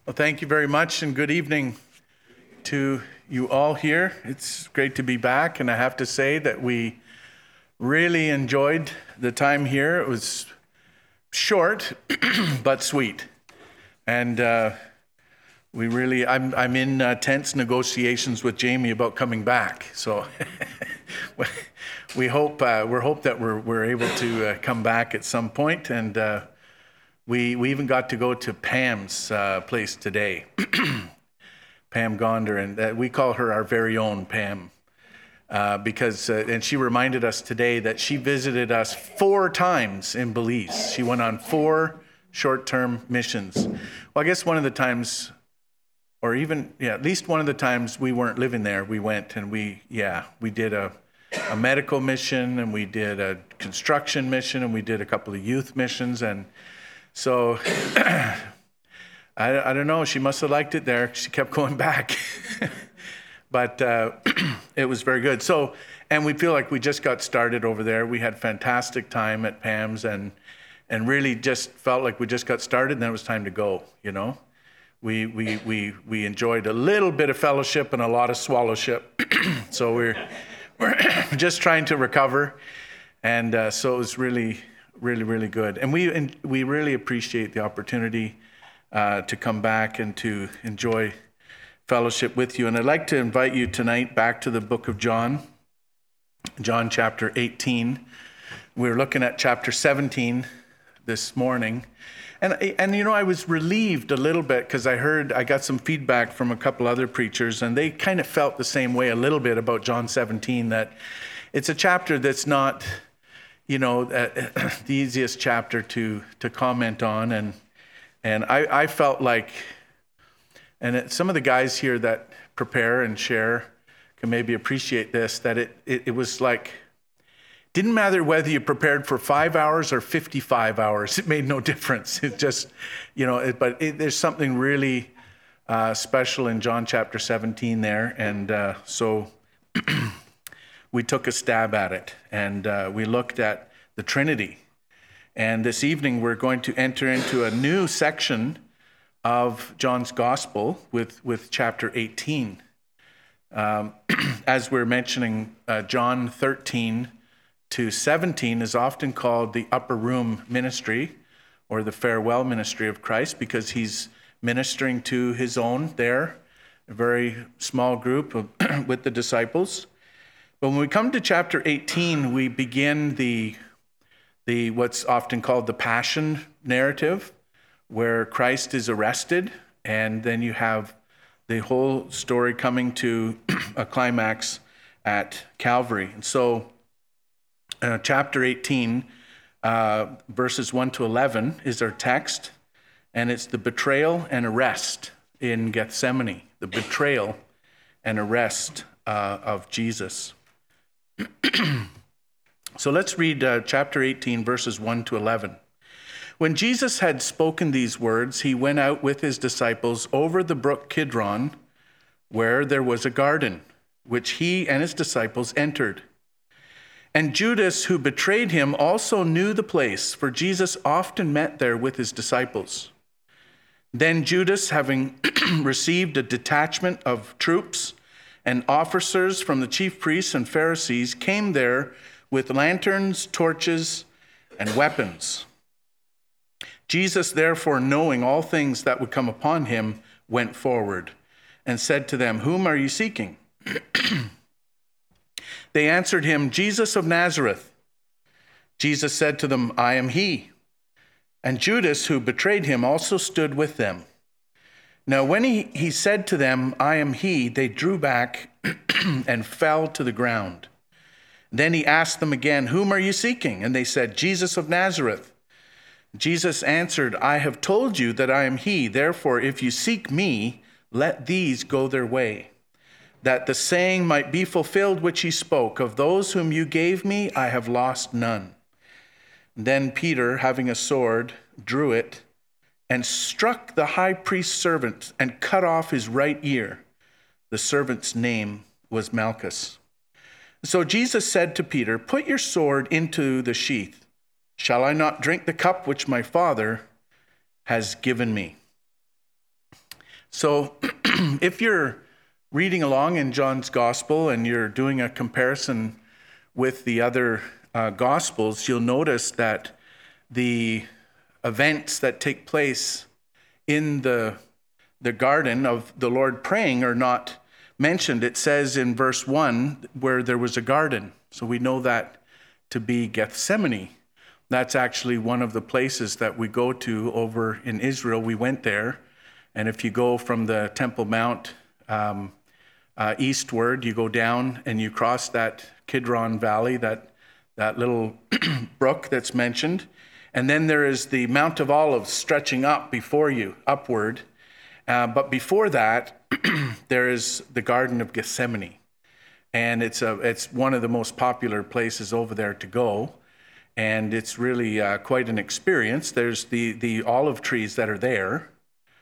Well, thank you very much, and good evening to you all here. It's great to be back, and I have to say that we really enjoyed the time here. It was short, but sweet. And I'm in tense negotiations with Jamie about coming back. So we're hope that we're able to come back at some point, and we even got to go to Pam's place today, Pam Gonder, and we call her our very own Pam, because and she reminded us today that she visited us 4 times in Belize. She went on 4 short-term missions. Well, I guess one of the times, or even at least one of the times we weren't living there, we went and we did a medical mission, and we did a construction mission, and we did a couple of youth missions, and so I don't know, she must have liked it there. She kept going back. But it was very good. So, and we feel like we just got started over there. We had fantastic time at Pam's, and really just felt like we just got started, and then it was time to go, you know. We enjoyed a little bit of fellowship and a lot of swallowship. So we're just trying to recover. And so it was really good. And we really appreciate the opportunity to come back and to enjoy fellowship with you. And I'd like to invite you tonight back to the book of John chapter 18. We're looking at chapter 17 this morning. And you know, I was relieved a little bit because I got some feedback from a couple other preachers, and they kind of felt the same way a little bit about John 17, that it's a chapter that's not, you know, the easiest chapter to comment on, and I felt like, and some of the guys here that prepare and share can maybe appreciate this, that it was like, didn't matter whether you prepared for 5 hours or 55 hours, it made no difference. It just, you know, there's something really special in John chapter 17 there, and so we took a stab at it, and we looked at the Trinity. And this evening we're going to enter into a new section of John's Gospel with chapter 18. As we're mentioning, John 13 to 17 is often called the upper room ministry, or the farewell ministry of Christ, because he's ministering to his own there, a very small group with the disciples. But when we come to chapter 18, we begin the what's often called the Passion narrative, where Christ is arrested, and then you have the whole story coming to a climax at Calvary. And so chapter 18, verses 1 to 11 is our text, and it's the betrayal and arrest in Gethsemane, the betrayal and arrest of Jesus. So let's read chapter 18, verses 1 to 11. When Jesus had spoken these words, he went out with his disciples over the brook Kidron, where there was a garden, which he and his disciples entered. And Judas, who betrayed him, also knew the place, for Jesus often met there with his disciples. Then Judas, having received a detachment of troops and officers from the chief priests and Pharisees, came there with lanterns, torches, and weapons. Jesus, therefore, knowing all things that would come upon him, went forward and said to them, "Whom are you seeking?" They answered him, "Jesus of Nazareth." Jesus said to them, "I am he." And Judas, who betrayed him, also stood with them. Now when he said to them, "I am he," they drew back and fell to the ground. Then he asked them again, "Whom are you seeking?" And they said, "Jesus of Nazareth." Jesus answered, "I have told you that I am he. Therefore, if you seek me, let these go their way, that the saying might be fulfilled which he spoke, of those whom you gave me, I have lost none." Then Peter, having a sword, drew it and struck the high priest's servant and cut off his right ear. The servant's name was Malchus. So Jesus said to Peter, "Put your sword into the sheath. Shall I not drink the cup which my Father has given me?" So if you're reading along in John's gospel and you're doing a comparison with the other gospels, you'll notice that the events that take place in the garden of the Lord praying are not mentioned. It says in verse 1 where there was a garden. So we know that to be Gethsemane. That's actually one of the places that we go to over in Israel. We went there. And if you go from the Temple Mount eastward, you go down and you cross that Kidron Valley, that little brook that's mentioned. And then there is the Mount of Olives stretching up before you, upward. But before that, there is the Garden of Gethsemane. And it's one of the most popular places over there to go. And it's really quite an experience. There's the olive trees that are there.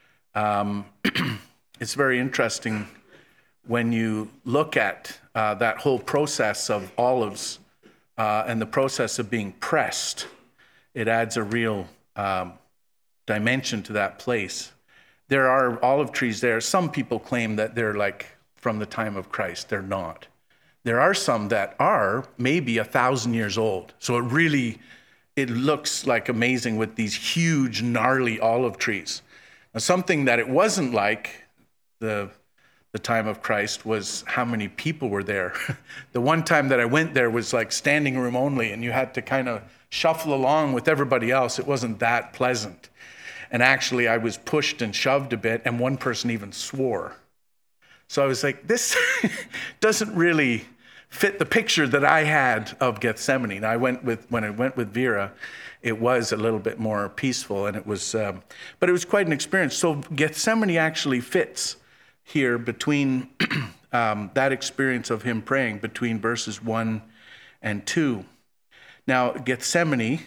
It's very interesting when you look at that whole process of olives and the process of being pressed. It adds a real dimension to that place. There are olive trees there. Some people claim that they're like from the time of Christ. They're not. There are some that are maybe 1,000 years old. So it looks like amazing with these huge, gnarly olive trees. Now, something that it wasn't like the time of Christ was how many people were there. The one time that I went there was like standing room only, and you had to kind of shuffle along with everybody else. It wasn't that pleasant. And actually, I was pushed and shoved a bit, and one person even swore. So I was like, this doesn't really fit the picture that I had of Gethsemane. Now, when I went with Vera, it was a little bit more peaceful, and it was, but it was quite an experience. So Gethsemane actually fits here between that experience of him praying between verses 1 and 2. Now, Gethsemane,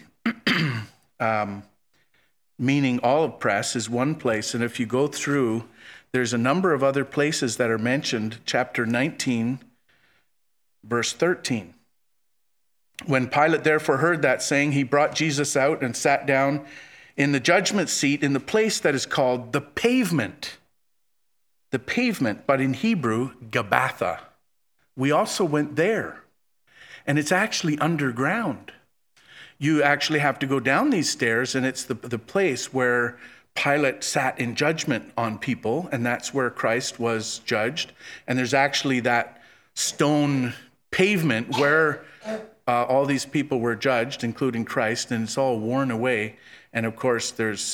meaning olive press, is one place, and if you go through, there's a number of other places that are mentioned. Chapter 19, verse 13. When Pilate therefore heard that saying, he brought Jesus out and sat down in the judgment seat in the place that is called the pavement. The pavement, but in Hebrew, Gabbatha. We also went there. And it's actually underground. You actually have to go down these stairs, and it's the place where Pilate sat in judgment on people, and that's where Christ was judged. And there's actually that stone pavement where all these people were judged, including Christ, and it's all worn away. And of course, there's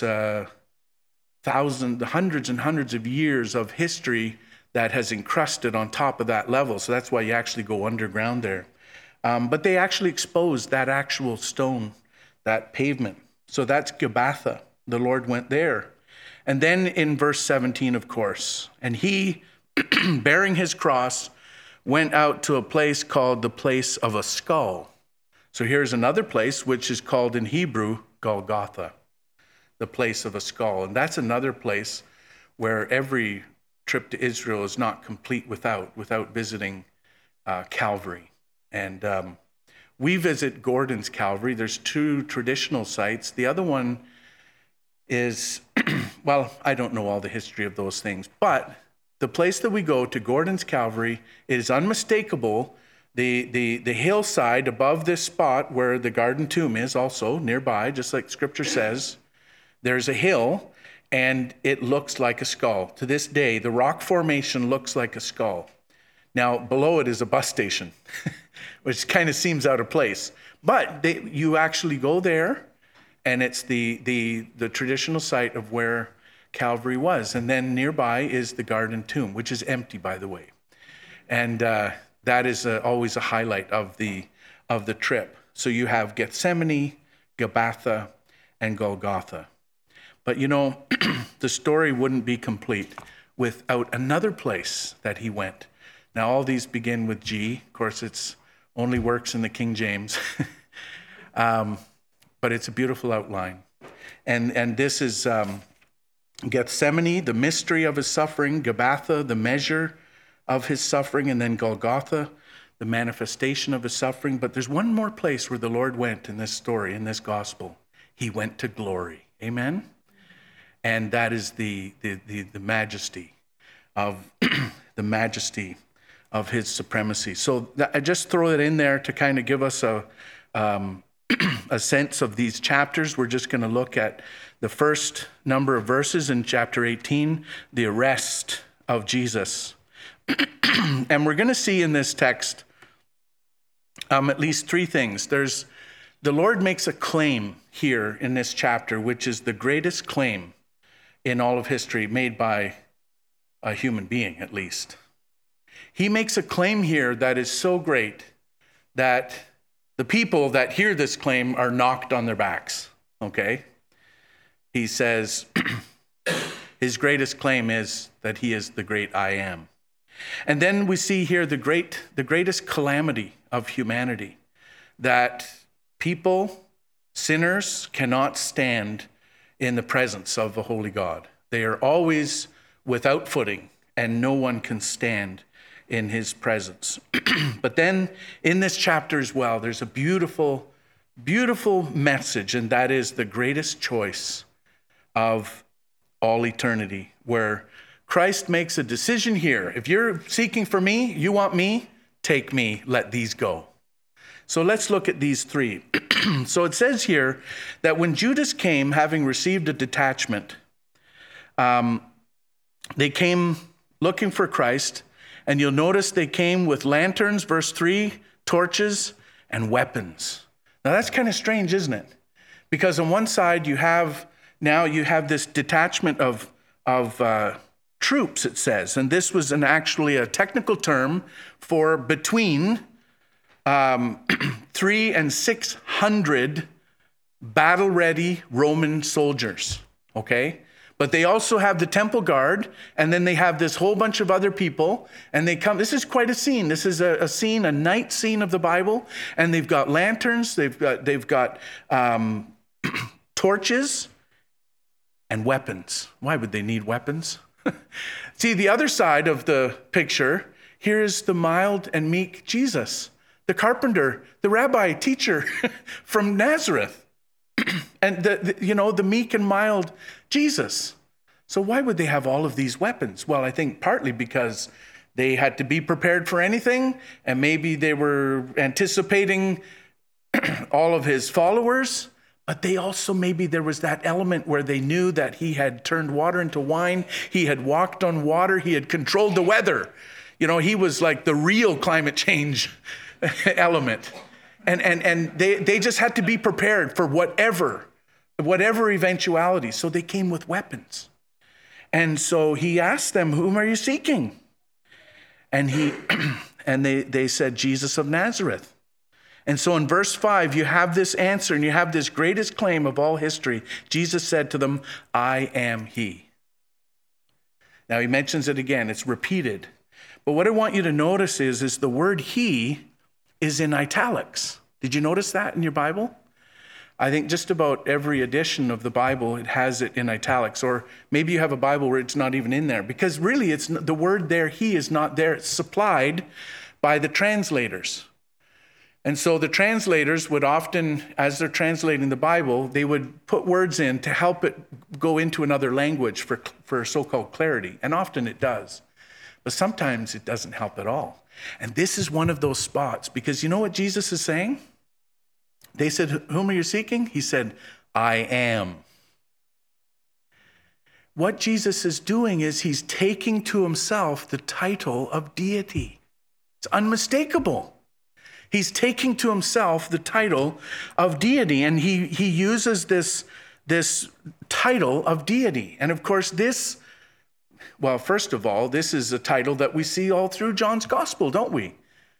hundreds and hundreds of years of history that has encrusted on top of that level. So that's why you actually go underground there. But they actually exposed that actual stone, that pavement. So that's Gabbatha. The Lord went there. And then in verse 17, of course, and he, bearing his cross, went out to a place called the place of a skull. So here's another place which is called in Hebrew, Golgotha, the place of a skull. And that's another place where every trip to Israel is not complete without visiting Calvary. And we visit Gordon's Calvary. There's 2 traditional sites. The other one is, well, I don't know all the history of those things, but the place that we go to, Gordon's Calvary, is unmistakable. The hillside above this spot where the garden tomb is also nearby, just like Scripture says, there's a hill, and it looks like a skull. To this day, the rock formation looks like a skull. Now, below it is a bus station, which kind of seems out of place. But you actually go there, and it's the traditional site of where Calvary was. And then nearby is the garden tomb, which is empty, by the way. And that is always a highlight of the trip. So you have Gethsemane, Gabbatha, and Golgotha. But you know, the story wouldn't be complete without another place that he went. Now, all these begin with G. Of course, it's only works in the King James. But it's a beautiful outline. And this is Gethsemane, the mystery of his suffering, Gabbatha, the measure of his suffering, and then Golgotha, the manifestation of his suffering. But there's one more place where the Lord went in this story, in this gospel. He went to glory. Amen? And that is the majesty of the majesty of his supremacy. So I just throw it in there to kind of give us a sense of these chapters. We're just going to look at the first number of verses in chapter 18, the arrest of Jesus. And we're going to see in this text at least three things. The Lord makes a claim here in this chapter, which is the greatest claim in all of history made by a human being, at least. He makes a claim here that is so great that the people that hear this claim are knocked on their backs, okay? He says his greatest claim is that he is the great I am. And then we see here the greatest calamity of humanity, that people, sinners, cannot stand in the presence of a holy God. They are always without footing, and no one can stand in his presence. But then in this chapter as well, there's a beautiful, beautiful message, and that is the greatest choice of all eternity, where Christ makes a decision here. If you're seeking for me, you want me, take me, let these go. So let's look at these three. So it says here that when Judas came, having received a detachment, they came looking for Christ, and you'll notice they came with lanterns, verse 3, torches, and weapons. Now that's kind of strange, isn't it? Because on one side you have this detachment of troops, it says, and this was actually a technical term for between 300 and 600 battle-ready Roman soldiers, okay? But they also have the temple guard, and then they have this whole bunch of other people, and they come. This is quite a scene. This is a scene, a night scene of the Bible, and they've got lanterns, they've got torches, and weapons. Why would they need weapons? See, the other side of the picture, here is the mild and meek Jesus, the carpenter, the rabbi, teacher from Nazareth, and the meek and mild Jesus. So why would they have all of these weapons? Well, I think partly because they had to be prepared for anything, and maybe they were anticipating all of his followers. But they also, maybe there was that element where they knew that he had turned water into wine. He had walked on water. He had controlled the weather. He was like the real climate change element. And they just had to be prepared for whatever eventuality. So they came with weapons. And so he asked them, whom are you seeking? And they said, Jesus of Nazareth. And so in verse 5, you have this answer, and you have this greatest claim of all history. Jesus said to them, I am he. Now he mentions it again. It's repeated. But what I want you to notice is the word he is in italics. Did you notice that in your Bible? I think just about every edition of the Bible, it has it in italics. Or maybe you have a Bible where it's not even in there. Because really, it's the word there, he, is not there. It's supplied by the translators. And so the translators would often, as they're translating the Bible, they would put words in to help it go into another language for so-called clarity. And often it does. But sometimes it doesn't help at all. And this is one of those spots, because you know what Jesus is saying? They said, whom are you seeking? He said, I am. What Jesus is doing is he's taking to himself the title of deity. It's unmistakable. He's taking to himself the title of deity, and he uses this title of deity. And of course, first of all, this is a title that we see all through John's gospel, don't we?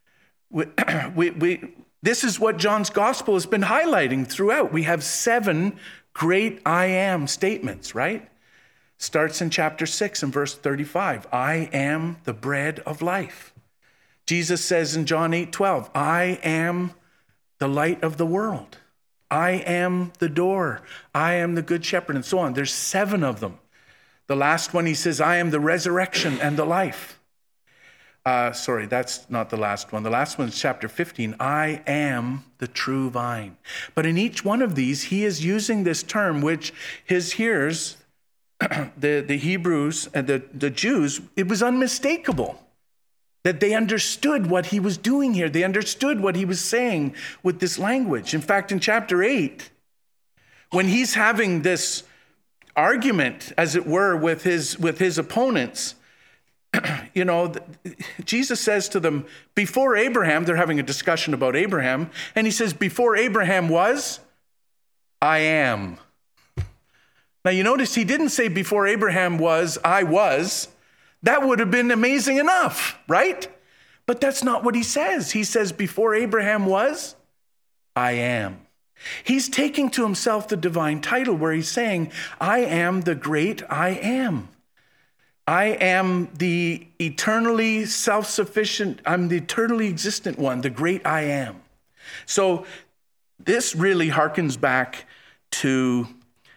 This is what John's gospel has been highlighting throughout. We have 7 great I am statements, right? Starts in chapter 6 and verse 35. I am the bread of life. Jesus says in John 8:12, I am the light of the world. I am the door. I am the good shepherd, and so on. There's 7 of them. The last one, he says, I am the resurrection and the life. Sorry, that's not the last one. The last one is chapter 15. I am the true vine. But in each one of these, he is using this term which his hearers the Hebrews and the Jews, it was unmistakable that they understood what he was doing here. They understood what he was saying with this language. In fact, in chapter 8, when he's having this argument, as it were, with his opponents, Jesus says to them, before Abraham, they're having a discussion about Abraham, and he says, before Abraham was, I am. Now you notice he didn't say before Abraham was, I was. That would have been amazing enough, right? But that's not what he says. He says, before Abraham was, I am. He's taking to himself the divine title where he's saying, I am the great I am. I am the eternally self-sufficient, I'm the eternally existent one, the great I am. So this really harkens back to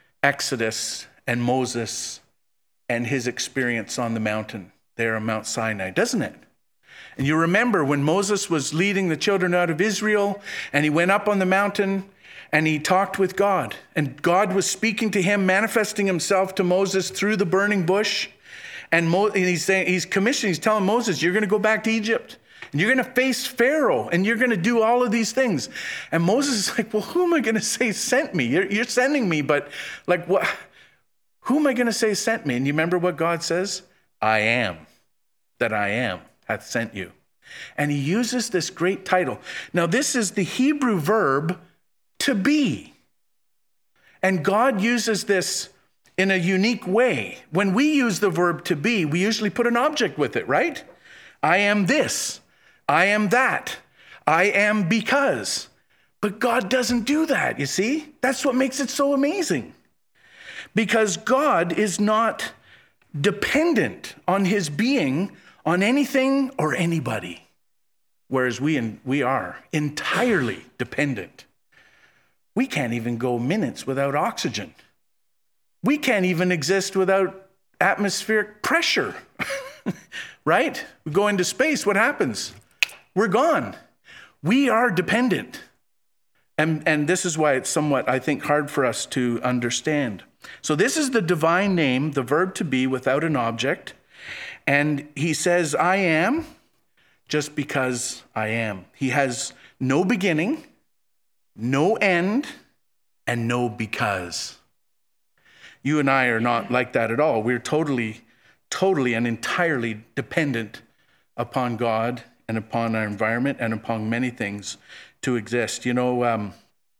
Exodus and Moses and his experience on the mountain there on Mount Sinai, doesn't it? And you remember when Moses was leading the children out of Israel and he went up on the mountain and he talked with God, and God was speaking to him, manifesting himself to Moses through the burning bush. And he's telling Moses, you're going to go back to Egypt and you're going to face Pharaoh and you're going to do all of these things. And Moses is like, well, who am I going to say sent me? You're sending me, but like what? Who am I going to say sent me? And you remember what God says? I am that I am hath sent you. And he uses this great title. Now this is the Hebrew verb to be. And God uses this in a unique way. When we use the verb to be, we usually put an object with it, right? I am this. I am that. I am because. But God doesn't do that, you see? That's what makes it so amazing. Because God is not dependent on his being on anything or anybody, whereas we are entirely dependent. We can't even go minutes without oxygen. We can't even exist without atmospheric pressure, right? We go into space, what happens? We're gone. We are dependent. And this is why it's somewhat, I think, hard for us to understand. So this is the divine name, the verb to be without an object. And he says, I am, just because I am. He has no beginning, no end, and no because. You and I are not like that at all. We're totally and entirely dependent upon God and upon our environment and upon many things to exist. You know,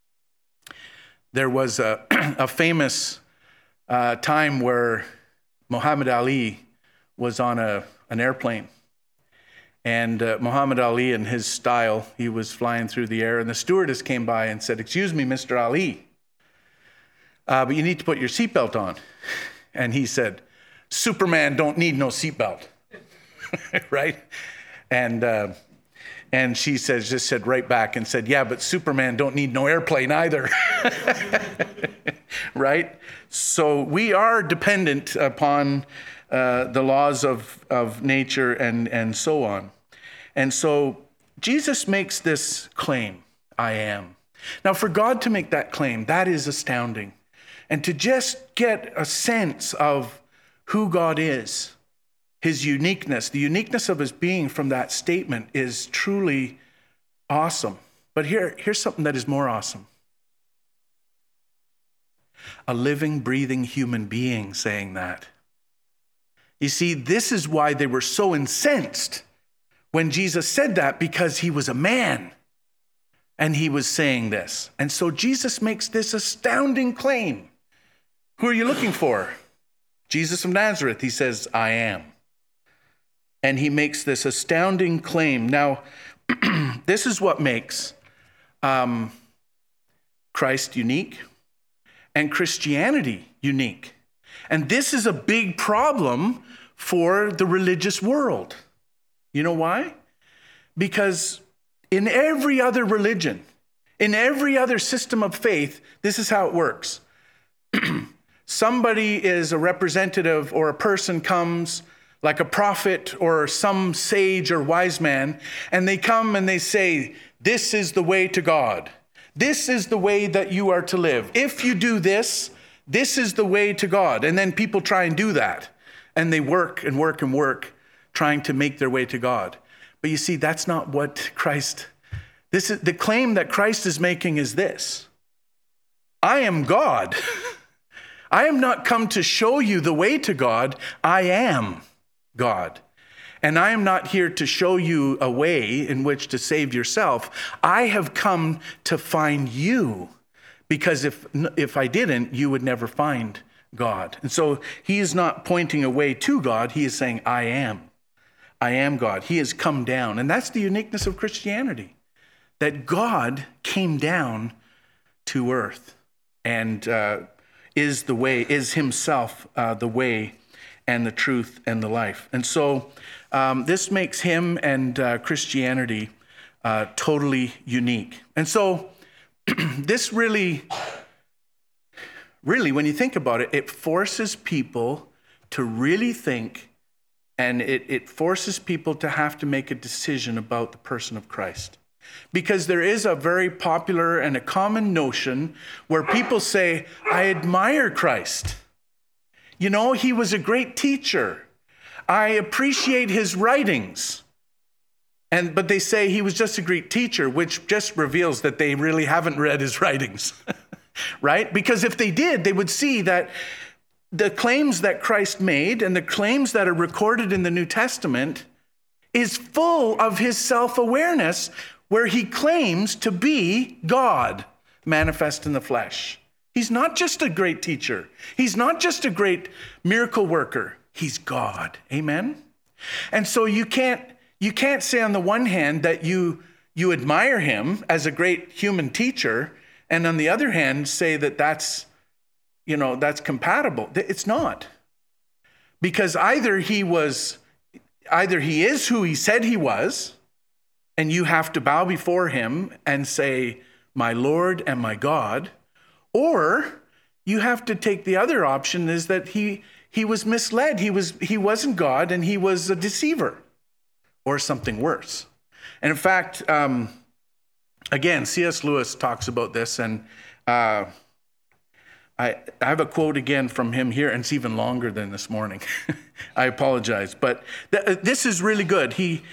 there was a famous time where Muhammad Ali was on an airplane. And Muhammad Ali, in his style, he was flying through the air, and the stewardess came by and said, "Excuse me, Mr. Ali, but you need to put your seatbelt on." And he said, "Superman don't need no seatbelt," right? And she just said right back and said, "Yeah, but Superman don't need no airplane either," right? So we are dependent upon the laws of nature and so on. And so Jesus makes this claim, I am. Now for God to make that claim, that is astounding. And to just get a sense of who God is, his uniqueness, the uniqueness of his being from that statement is truly awesome. But here's something that is more awesome. A living, breathing human being saying that. You see, this is why they were so incensed when Jesus said that, because he was a man and he was saying this. And so Jesus makes this astounding claim. Who are you looking for? Jesus of Nazareth. He says, I am. And he makes this astounding claim. Now, this is what makes Christ unique and Christianity unique. And this is a big problem for the religious world. You know why? Because in every other religion, in every other system of faith, this is how it works. Somebody is a representative, or a person comes like a prophet or some sage or wise man, and they come and they say, this is the way to God. This is the way that you are to live. If you do this, This is the way to God. And then people try and do that. And they work and work and work trying to make their way to God. But you see, that's not what this is the claim that Christ is making is this. I am God. I am not come to show you the way to God. I am God. And I am not here to show you a way in which to save yourself. I have come to find you. Because if I didn't, you would never find God. And so he is not pointing a way to God. He is saying, I am. I am God. He has come down. And that's the uniqueness of Christianity. That God came down to earth and is the way, is himself the way and the truth and the life. And so this makes him and Christianity totally unique. And so this really, when you think about it, it forces people to really think, and it forces people to have to make a decision about the person of Christ. Because there is a very popular and a common notion where people say, I admire Christ. You know, he was a great teacher. I appreciate his writings. But they say he was just a great teacher, which just reveals that they really haven't read his writings, right? Because if they did, they would see that the claims that Christ made and the claims that are recorded in the New Testament is full of his self-awareness, where he claims to be God manifest in the flesh. He's not just a great teacher. He's not just a great miracle worker. He's God. Amen? And so you can't say on the one hand that you admire him as a great human teacher, and on the other hand say that that's compatible. It's not. Because either he is who he said he was, and you have to bow before him and say, my Lord and my God, or you have to take the other option, is that he was misled. He wasn't God, and he was a deceiver. Or something worse. And in fact, again, C.S. Lewis talks about this, and I have a quote again from him here, and it's even longer than this morning. I apologize, but this is really good. He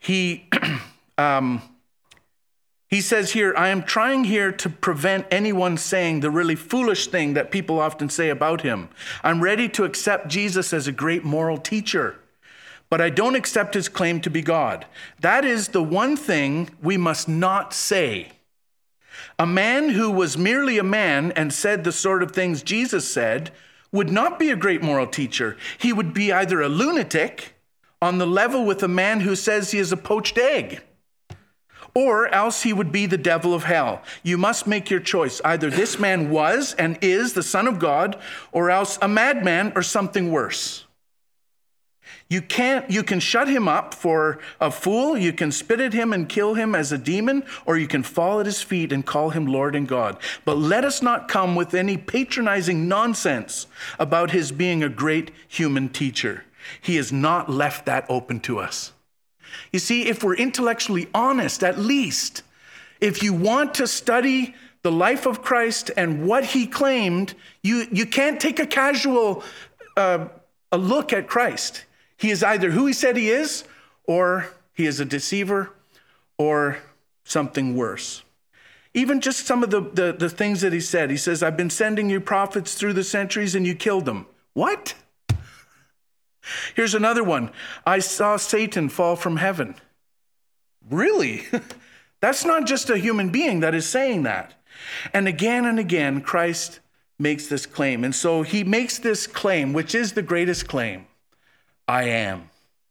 says here, I am trying here to prevent anyone saying the really foolish thing that people often say about him. I'm ready to accept Jesus as a great moral teacher, but I don't accept his claim to be God. That is the one thing we must not say. A man who was merely a man and said the sort of things Jesus said would not be a great moral teacher. He would be either a lunatic on the level with a man who says he is a poached egg, or else he would be the devil of hell. You must make your choice. Either this man was and is the Son of God, or else a madman or something worse. You can shut him up for a fool, you can spit at him and kill him as a demon, or you can fall at his feet and call him Lord and God. But let us not come with any patronizing nonsense about his being a great human teacher. He has not left that open to us. You see, if we're intellectually honest, at least, if you want to study the life of Christ and what he claimed, you can't take a casual a look at Christ. He is either who he said he is, or he is a deceiver, or something worse. Even just some of the things that he said. He says, I've been sending you prophets through the centuries and you killed them. What? Here's another one. I saw Satan fall from heaven. Really? That's not just a human being that is saying that. And again, Christ makes this claim. And so he makes this claim, which is the greatest claim. I am.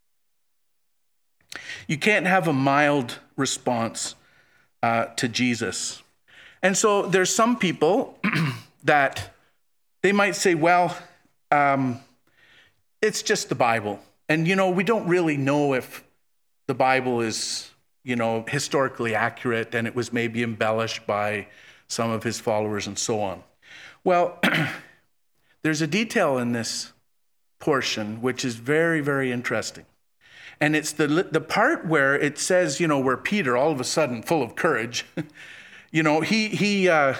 You can't have a mild response to Jesus. And so there's some people that they might say, well, it's just the Bible. And, we don't really know if the Bible is, historically accurate, and it was maybe embellished by some of his followers and so on. Well, there's a detail in this portion which is very, very interesting. And it's the part where it says, where Peter, all of a sudden, full of courage, he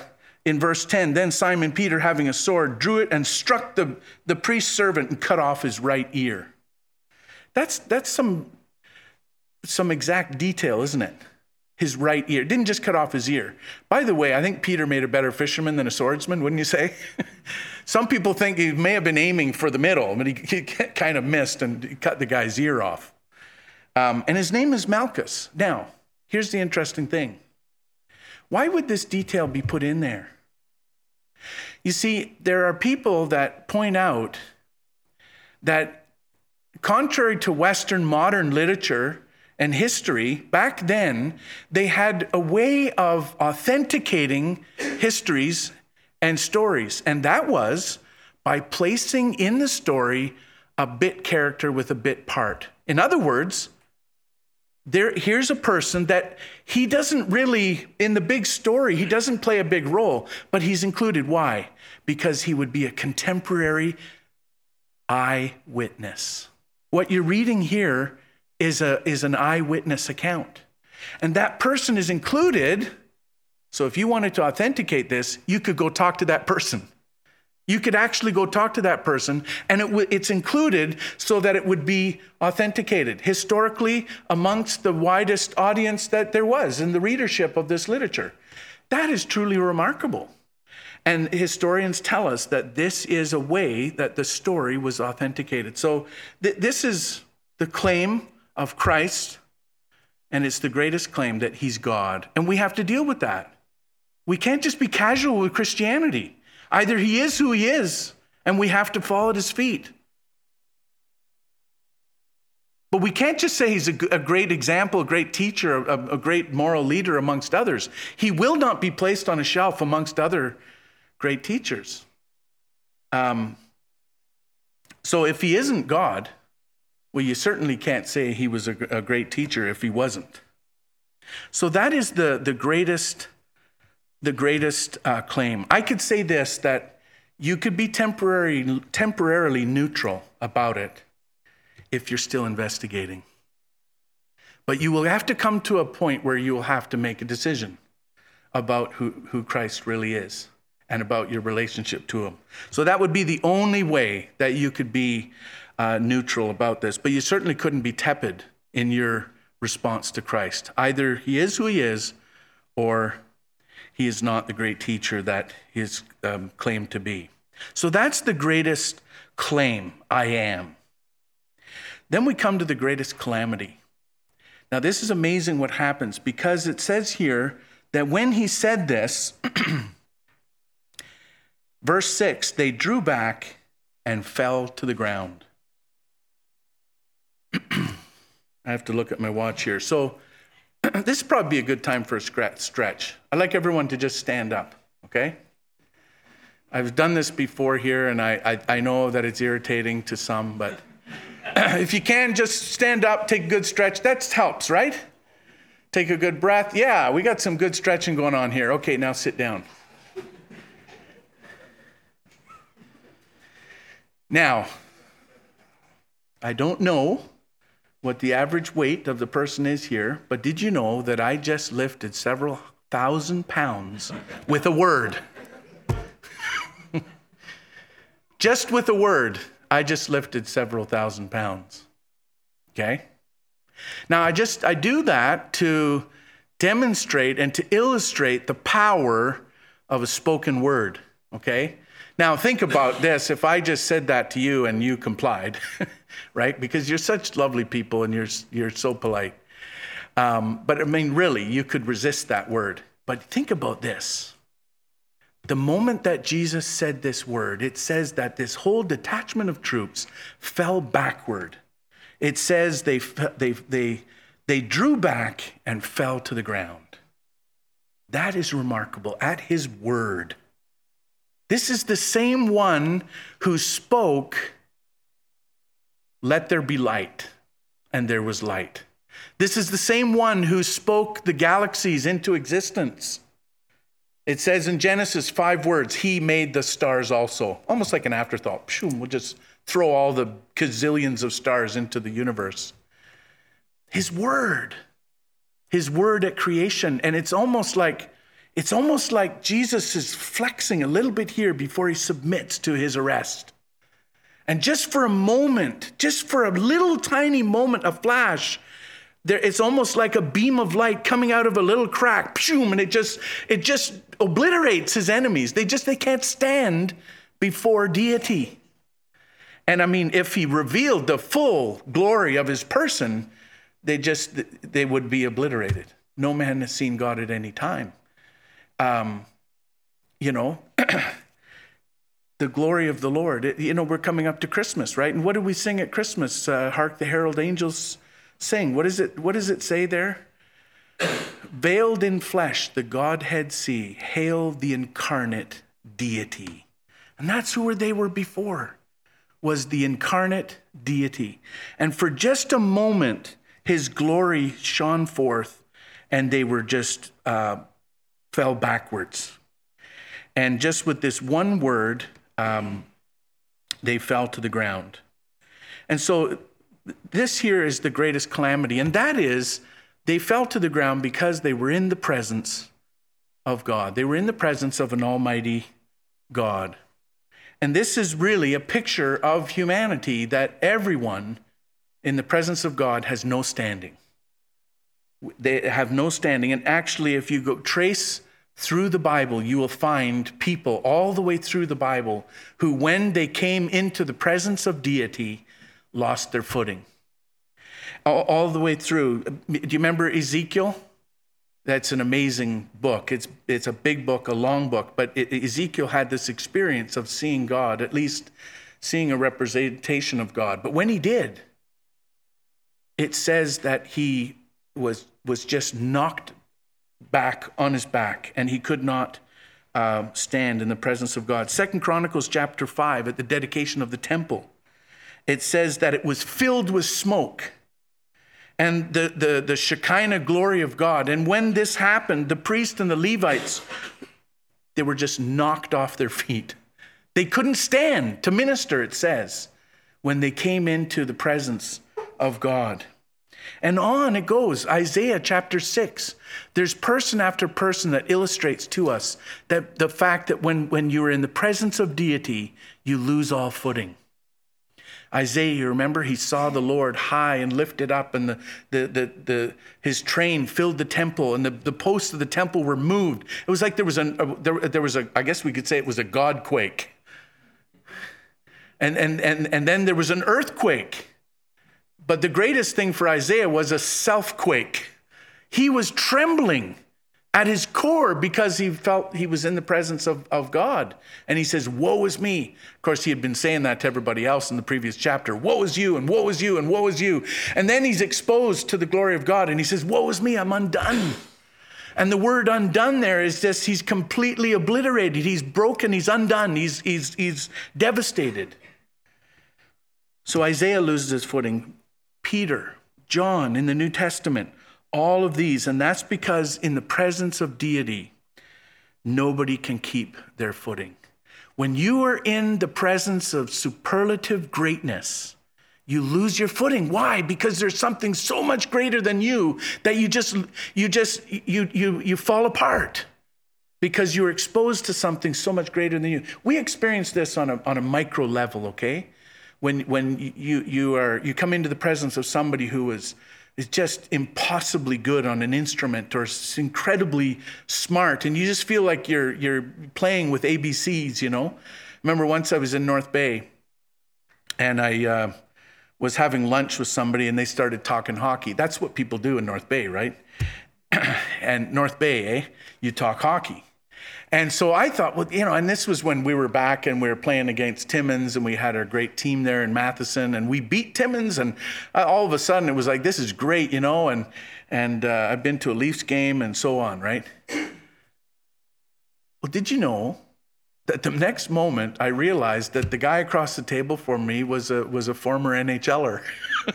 in verse 10, then Simon Peter, having a sword, drew it and struck the priest's servant and cut off his right ear. That's some exact detail, isn't it? His right ear. Didn't just cut off his ear. By the way, I think Peter made a better fisherman than a swordsman, wouldn't you say? Some people think he may have been aiming for the middle, but he kind of missed and cut the guy's ear off. And his name is Malchus. Now, here's the interesting thing. Why would this detail be put in there? You see, there are people that point out that contrary to Western modern literature and history, back then, they had a way of authenticating histories and stories. And that was by placing in the story a bit character with a bit part. In other words, here's a person that he doesn't really, in the big story, he doesn't play a big role, but he's included. Why? Because he would be a contemporary eyewitness. What you're reading here is an eyewitness account. And that person is included. So if you wanted to authenticate this, you could go talk to that person. You could actually go talk to that person, and it's included so that it would be authenticated historically amongst the widest audience that there was in the readership of this literature. That is truly remarkable. And historians tell us that this is a way that the story was authenticated. So this is the claim of Christ, and it's the greatest claim that he's God. And we have to deal with that. We can't just be casual with Christianity. Either he is who he is, and we have to fall at his feet. But we can't just say he's a great example, a great teacher, a great moral leader amongst others. He will not be placed on a shelf amongst other great teachers. So if he isn't God, well, you certainly can't say he was a great teacher if he wasn't. So that is the greatest claim. I could say this, that you could be temporarily neutral about it if you're still investigating. But you will have to come to a point where you will have to make a decision about who Christ really is and about your relationship to him. So that would be the only way that you could be neutral about this. But you certainly couldn't be tepid in your response to Christ. Either he is who he is, or he is not the great teacher that he is claimed to be. So that's the greatest claim, I am. Then we come to the greatest calamity. Now this is amazing what happens, because it says here that when he said this, verse 6, they drew back and fell to the ground. I have to look at my watch here. So this would probably be a good time for a stretch. I'd like everyone to just stand up, okay? I've done this before here, and I know that it's irritating to some, but if you can, just stand up, take a good stretch. That helps, right? Take a good breath. Yeah, we got some good stretching going on here. Okay, now sit down. Now, I don't know what the average weight of the person is here, but did you know that I just lifted several thousand pounds with a word? Just with a word, I just lifted several thousand pounds. Okay? Now, I do that to demonstrate and to illustrate the power of a spoken word. Okay? Now, think about this. If I just said that to you and you complied, right? Because you're such lovely people and you're so polite. But I mean, really, you could resist that word. But think about this. The moment that Jesus said this word, it says that this whole detachment of troops fell backward. It says they drew back and fell to the ground. That is remarkable. At his word. This is the same one who spoke, "Let there be light," and there was light. This is the same one who spoke the galaxies into existence. It says in Genesis 5 words, he made the stars also. Almost like an afterthought. We'll just throw all the gazillions of stars into the universe. His word at creation. And it's almost like It's almost like Jesus is flexing a little bit here before he submits to his arrest. And just for a moment, just for a little tiny moment, a flash, it's almost like a beam of light coming out of a little crack, and it just obliterates his enemies. They can't stand before deity. And I mean, if he revealed the full glory of his person, they would be obliterated. No man has seen God at any time. The glory of the Lord. We're coming up to Christmas, right? And what do we sing at Christmas? Hark the herald angels sing. What does it say there? Veiled in flesh, the Godhead see. Hail the incarnate deity. And that's who they were before, was the incarnate deity. And for just a moment, his glory shone forth, and they were just fell backwards. And just with this one word, they fell to the ground. And so this here is the greatest calamity, and that is they fell to the ground because they were in the presence of God. They were in the presence of an almighty God. And this is really a picture of humanity, that everyone in the presence of God has no standing. They have no standing. And actually, if you go trace through the Bible, you will find people all the way through the Bible who, when they came into the presence of deity, lost their footing. All the way through. Do you remember Ezekiel? That's an amazing book. It's a big book, a long book, but Ezekiel had this experience of seeing God, at least seeing a representation of God. But when he did, it says that he was just knocked back on his back, and he could not stand in the presence of God. 2 Chronicles chapter 5, at the dedication of the temple, it says that it was filled with smoke and the Shekinah glory of God. And when this happened, the priests and the Levites, they were just knocked off their feet. They couldn't stand to minister, it says, when they came into the presence of God. And on it goes. Isaiah chapter 6. There's person after person that illustrates to us that the fact that when you are in the presence of deity, you lose all footing. Isaiah, you remember, he saw the Lord high and lifted up, and his train filled the temple, and the posts of the temple were moved. It was like there was a I guess we could say it was a God quake. And then there was an earthquake. But the greatest thing for Isaiah was a self-quake. He was trembling at his core because he felt he was in the presence of God. And he says, woe is me. Of course, he had been saying that to everybody else in the previous chapter. Woe is you, and woe is you, and woe is you. And then he's exposed to the glory of God, and he says, woe is me, I'm undone. And the word undone there is just, he's completely obliterated. He's broken, he's undone, he's devastated. So Isaiah loses his footing. Peter, John in the New Testament, all of these, and that's because in the presence of deity, nobody can keep their footing. When you are in the presence of superlative greatness, you lose your footing. Why? Because there's something so much greater than you that you fall apart because you're exposed to something so much greater than you. We experience this on a micro level, okay? When you come into the presence of somebody who is just impossibly good on an instrument or is incredibly smart, and you just feel like you're playing with ABCs, you know. Remember once I was in North Bay, and I was having lunch with somebody, and they started talking hockey. That's what people do in North Bay, right? And North Bay, you talk hockey. And so I thought, well, you know, and this was when we were back and we were playing against Timmins, and we had our great team there in Matheson, and we beat Timmins, and all of a sudden it was like, this is great, you know, and I've been to a Leafs game and so on, right? Well, did you know that the next moment I realized that the guy across the table from me was a former NHLer?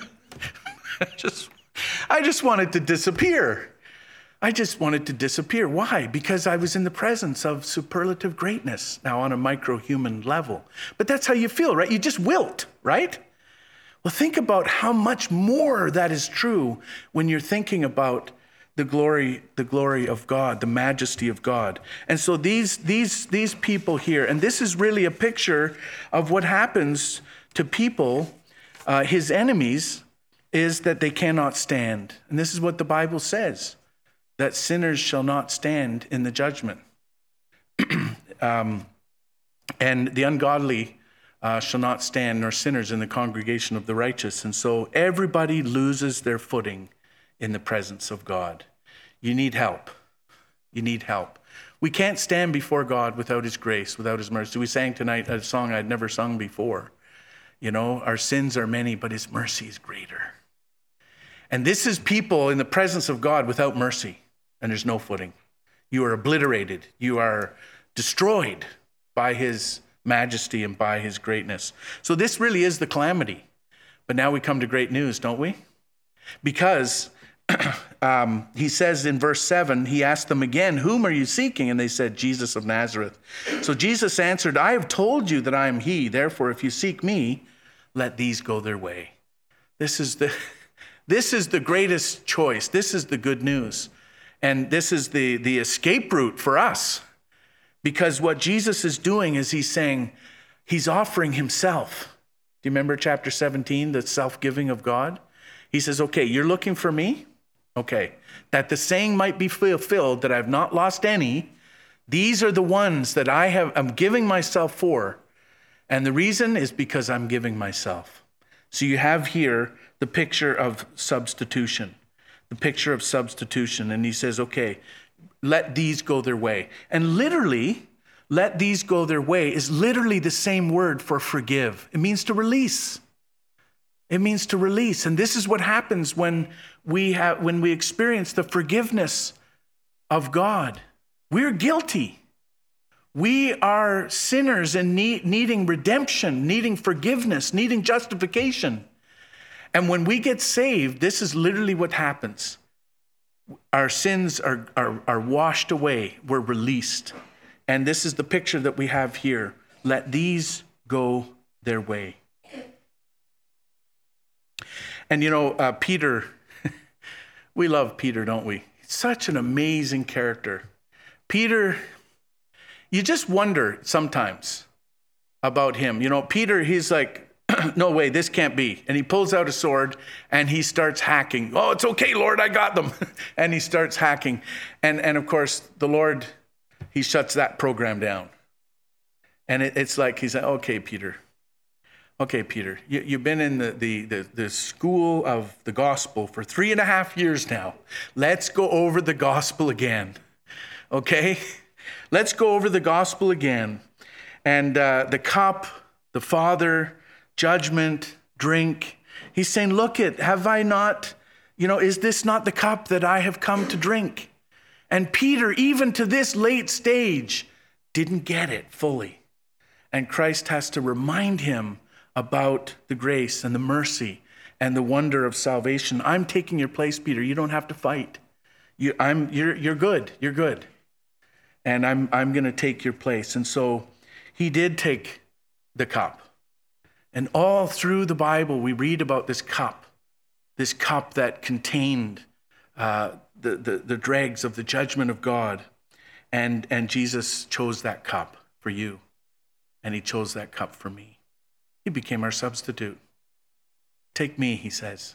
I just wanted to disappear. I just wanted to disappear. Why? Because I was in the presence of superlative greatness, now on a micro-human level. But that's how you feel, right? You just wilt, right? Well, think about how much more that is true when you're thinking about the glory of God, the majesty of God. And so these people here, and this is really a picture of what happens to people, his enemies, is that they cannot stand. And this is what the Bible says, that sinners shall not stand in the judgment. And the ungodly shall not stand, nor sinners in the congregation of the righteous. And so everybody loses their footing in the presence of God. You need help. You need help. We can't stand before God without his grace, without his mercy. We sang tonight a song I'd never sung before. You know, our sins are many, but his mercy is greater. And this is people in the presence of God without mercy, and there's no footing. You are obliterated. You are destroyed by his majesty and by his greatness. So this really is the calamity. But now we come to great news, don't we? Because he says in verse 7, he asked them again, whom are you seeking? And they said, Jesus of Nazareth. So Jesus answered, I have told you that I am he. Therefore, if you seek me, let these go their way. This is the greatest choice. This is the good news. And this is the escape route for us. Because what Jesus is doing is he's saying, he's offering himself. Do you remember chapter 17, the self-giving of God? He says, okay, you're looking for me? Okay, that the saying might be fulfilled that I've not lost any. These are the ones that I'm giving myself for. And the reason is because I'm giving myself. So you have here the picture of substitution. The picture of substitution. And he says, okay, let these go their way. And literally, let these go their way is literally the same word for forgive. It means to release. It means to release. And this is what happens when we experience the forgiveness of God. We're guilty. We are sinners and needing redemption, needing forgiveness, needing justification. And when we get saved, this is literally what happens. Our sins are washed away. We're released. And this is the picture that we have here. Let these go their way. And you know, Peter, we love Peter, don't we? Such an amazing character. Peter, you just wonder sometimes about him. You know, Peter, he's like, no way, this can't be. And he pulls out a sword and he starts hacking. Oh, it's okay, Lord, I got them. And he starts hacking. And of course, the Lord, he shuts that program down. And it's like, he's like, okay, Peter, you've been in the school of the gospel for 3.5 years now. Let's go over the gospel again, okay? Let's go over the gospel again. And the cup, the Father, judgment, drink. He's saying, look have I not, is this not the cup that I have come to drink? And Peter, even to this late stage, didn't get it fully. And Christ has to remind him about the grace and the mercy and the wonder of salvation. I'm taking your place, Peter. You don't have to fight. You're good. You're good. And I'm going to take your place. And so he did take the cup. And all through the Bible, we read about this cup that contained the dregs of the judgment of God. And Jesus chose that cup for you. And he chose that cup for me. He became our substitute. Take me, he says,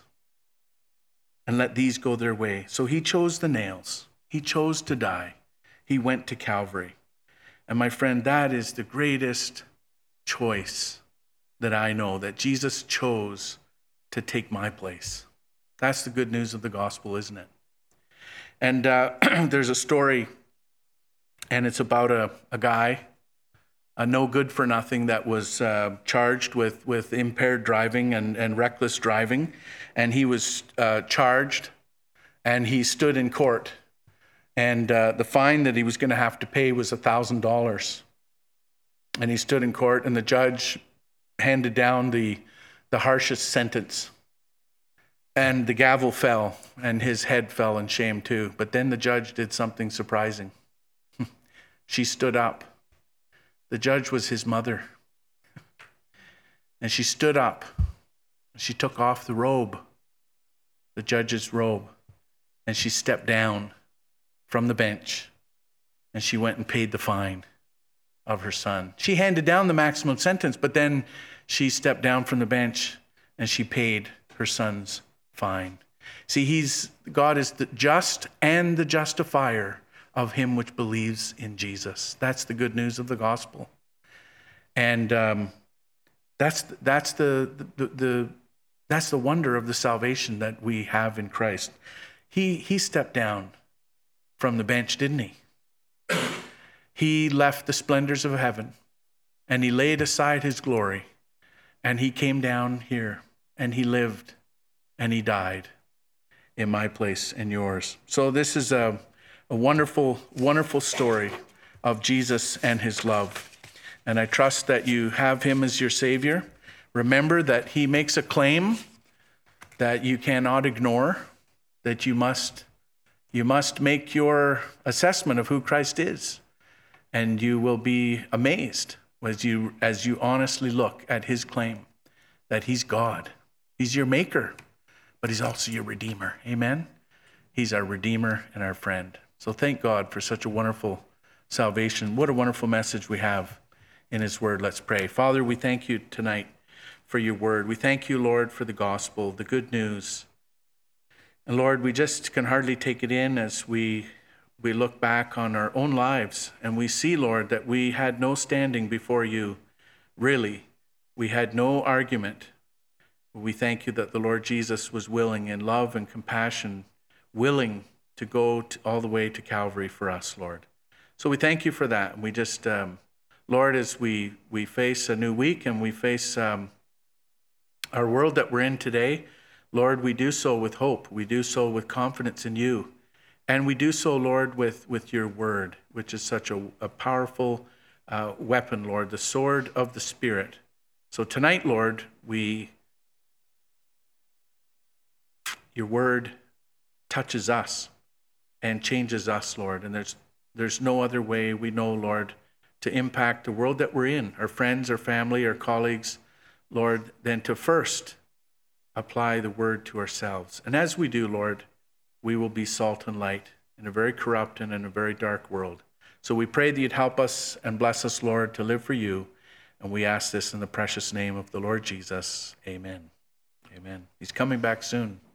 and let these go their way. So he chose the nails. He chose to die. He went to Calvary. And my friend, that is the greatest choice that I know, that Jesus chose to take my place. That's the good news of the gospel, isn't it? And there's a story, and it's about a guy, a no good for nothing, that was charged with impaired driving and reckless driving. And he was charged, and he stood in court. And the fine that he was going to have to pay was $1,000. And he stood in court, and the judge handed down the harshest sentence. And the gavel fell, and his head fell in shame too. But then the judge did something surprising. She stood up. The judge was his mother. And she stood up. She took off the robe, the judge's robe. and she stepped down from the bench, and she went and paid the fine of her son. She handed down the maximum sentence, but then she stepped down from the bench and she paid her son's fine. See, God is the just and the justifier of him which believes in Jesus. That's the good news of the gospel. And that's the wonder of the salvation that we have in Christ. He stepped down from the bench, didn't he? He left the splendors of heaven and he laid aside his glory and he came down here and he lived and he died in my place and yours. So this is a wonderful, wonderful story of Jesus and his love. And I trust that you have him as your Savior. Remember that he makes a claim that you cannot ignore, that you must make your assessment of who Christ is. And you will be amazed as you honestly look at his claim that he's God. He's your maker, but he's also your redeemer. Amen? He's our redeemer and our friend. So thank God for such a wonderful salvation. What a wonderful message we have in his word. Let's pray. Father, we thank you tonight for your word. We thank you, Lord, for the gospel, the good news. And Lord, we just can hardly take it in as we look back on our own lives and we see, Lord, that we had no standing before you. Really, we had no argument. We thank you that the Lord Jesus was willing in love and compassion, willing to go all the way to Calvary for us, Lord. So we thank you for that. And we just, Lord, as we face a new week and we face our world that we're in today, Lord, we do so with hope. We do so with confidence in you. And we do so, Lord, with your word, which is such a powerful weapon, Lord, the sword of the Spirit. So tonight, Lord, your word touches us and changes us, Lord. And there's no other way we know, Lord, to impact the world that we're in, our friends, our family, our colleagues, Lord, than to first apply the word to ourselves. And as we do, Lord, we will be salt and light in a very corrupt and in a very dark world. So we pray that you'd help us and bless us, Lord, to live for you. And we ask this in the precious name of the Lord Jesus. Amen. Amen. He's coming back soon.